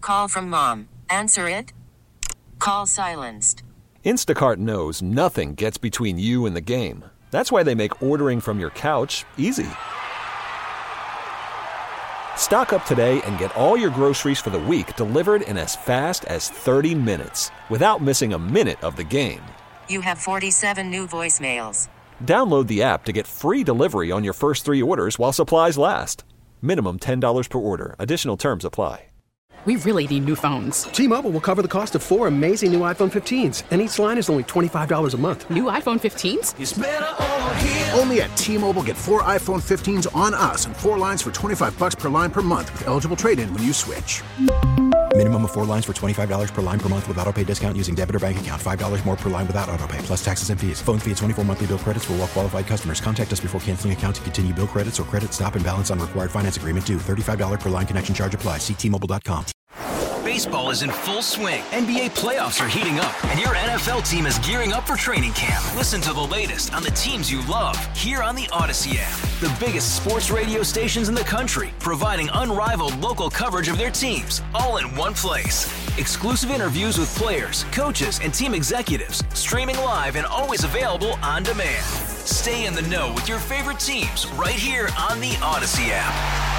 call from mom. Answer it. Call silenced. Instacart knows nothing gets between you and the game. That's why they make ordering from your couch easy. Stock up today and get all your groceries for the week delivered in as fast as 30 minutes without missing a minute of the game. You have 47 new voicemails. Download the app to get free delivery on your first 3 orders while supplies last. Minimum $10 per order. Additional terms apply. We really need new phones. T-Mobile will cover the cost of 4 amazing new iPhone 15s, and each line is only $25 a month. New iPhone 15s? It's better over here. Only at T-Mobile, get 4 iPhone 15s on us and 4 lines for $25 per line per month with eligible trade-in when you switch. Minimum of 4 lines for $25 per line per month with autopay discount using debit or bank account. $5 more per line without autopay, plus taxes and fees. Phone fee at 24 monthly bill credits for well-qualified customers. Contact us before canceling account to continue bill credits or credit stop and balance on required finance agreement due. $35 per line connection charge applies. See T-Mobile.com. Baseball is in full swing. NBA playoffs are heating up, and your NFL team is gearing up for training camp. Listen to the latest on the teams you love here on the Odyssey app. The biggest sports radio stations in the country, providing unrivaled local coverage of their teams, all in one place. Exclusive interviews with players, coaches, and team executives, streaming live and always available on demand. Stay in the know with your favorite teams right here on the Odyssey app.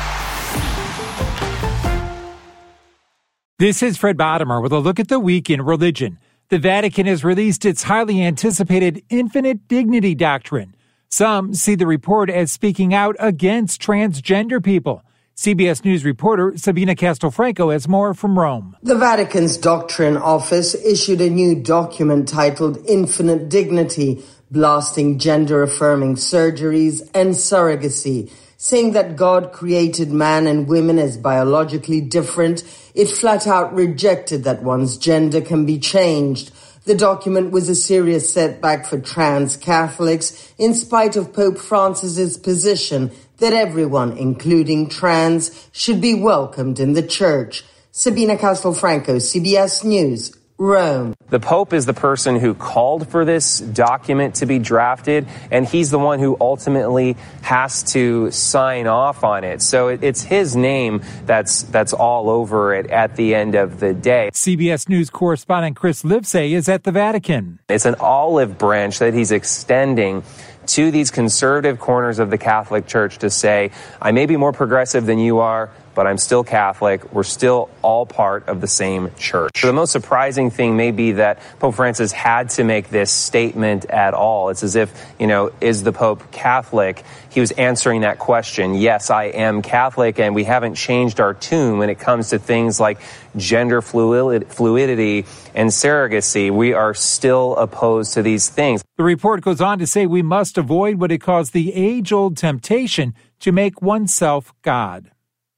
This is Fred Bodimer with a look at the week in religion. The Vatican has released its highly anticipated infinite dignity doctrine. Some see the report as speaking out against transgender people. CBS News reporter Sabina Castelfranco has more from Rome. The Vatican's Doctrine Office issued a new document titled Infinite Dignity, blasting gender-affirming surgeries and surrogacy. Saying that God created man and women as biologically different, it flat out rejected that one's gender can be changed. The document was a serious setback for trans Catholics, in spite of Pope Francis's position that everyone, including trans, should be welcomed in the church. Sabina Castelfranco, CBS News, Rome. The Pope is the person who called for this document to be drafted, and he's the one who ultimately has to sign off on it. So it's his name that's all over it at the end of the day. CBS News correspondent Chris Livesay is at the Vatican. It's an olive branch that he's extending to these conservative corners of the Catholic Church to say, I may be more progressive than you are, but I'm still Catholic. We're still all part of the same church. So the most surprising thing may be that Pope Francis had to make this statement at all. It's as if, is the Pope Catholic? He was answering that question. Yes, I am Catholic, and we haven't changed our tune when it comes to things like gender fluidity and surrogacy. We are still opposed to these things. The report goes on to say we must avoid what it calls the age-old temptation to make oneself God.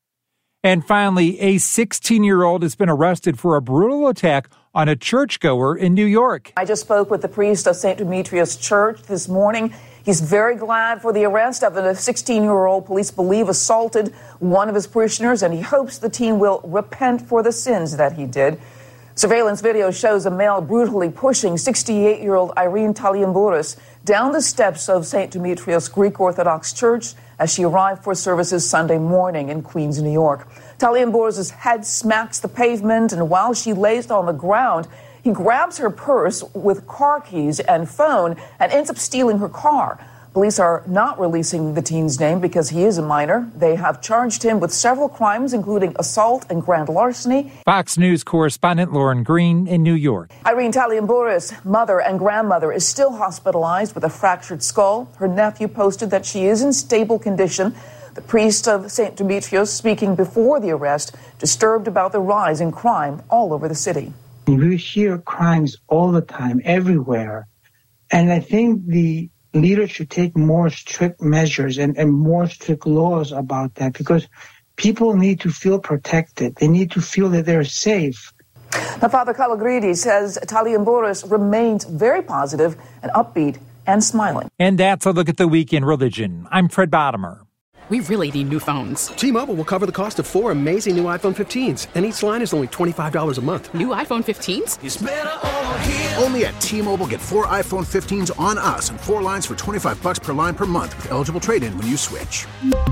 And finally, a 16-year-old has been arrested for a brutal attack on a churchgoer in New York. I just spoke with the priest of St. Demetrius Church this morning. He's very glad for the arrest of a 16-year-old police believe assaulted one of his parishioners, and he hopes the teen will repent for the sins that he did. Surveillance video shows a male brutally pushing 68-year-old Irene Taliambouros down the steps of St. Demetrius Greek Orthodox Church as she arrived for services Sunday morning in Queens, New York. Taliambouros' head smacks the pavement, and while she lays on the ground, he grabs her purse with car keys and phone and ends up stealing her car. Police are not releasing the teen's name because he is a minor. They have charged him with several crimes, including assault and grand larceny. Fox News correspondent Lauren Green in New York. Irene Taliambouros' mother and grandmother is still hospitalized with a fractured skull. Her nephew posted that she is in stable condition. The priest of St. Demetrius, speaking before the arrest, disturbed about the rise in crime all over the city. We hear crimes all the time, everywhere. And I think the leaders should take more strict measures and more strict laws about that, because people need to feel protected. They need to feel that they're safe. Now, Father Calagridi says Taliambouros remains very positive and upbeat and smiling. And that's a look at the week in religion. I'm Fred Bodimer. We really need new phones. T-Mobile will cover the cost of 4 amazing new iPhone 15s, and each line is only $25 a month. New iPhone 15s? It's better over here. Only at T-Mobile, get 4 iPhone 15s on us and 4 lines for $25 per line per month with eligible trade-in when you switch.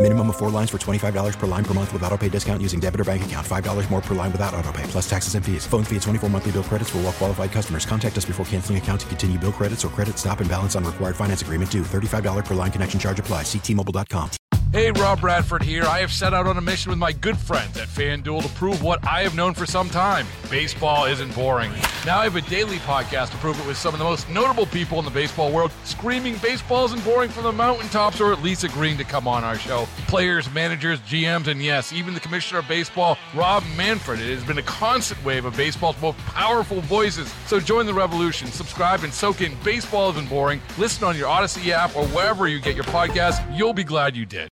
Minimum of 4 lines for $25 per line per month with auto-pay discount using debit or bank account. $5 more per line without auto-pay, plus taxes and fees. Phone fee at 24 monthly bill credits for well-qualified customers. Contact us before canceling account to continue bill credits or credit stop and balance on required finance agreement due. $35 per line connection charge applies. See T-Mobile.com. Hey, Rob Bradford here. I have set out on a mission with my good friends at FanDuel to prove what I have known for some time. Baseball isn't boring. Now I have a daily podcast to prove it with some of the most notable people in the baseball world, screaming baseball isn't boring from the mountaintops, or at least agreeing to come on our show. Players, managers, GMs, and yes, even the commissioner of baseball, Rob Manfred. It has been a constant wave of baseball's most powerful voices. So join the revolution. Subscribe and soak in Baseball Isn't Boring. Listen on your Odyssey app or wherever you get your podcasts. You'll be glad you did.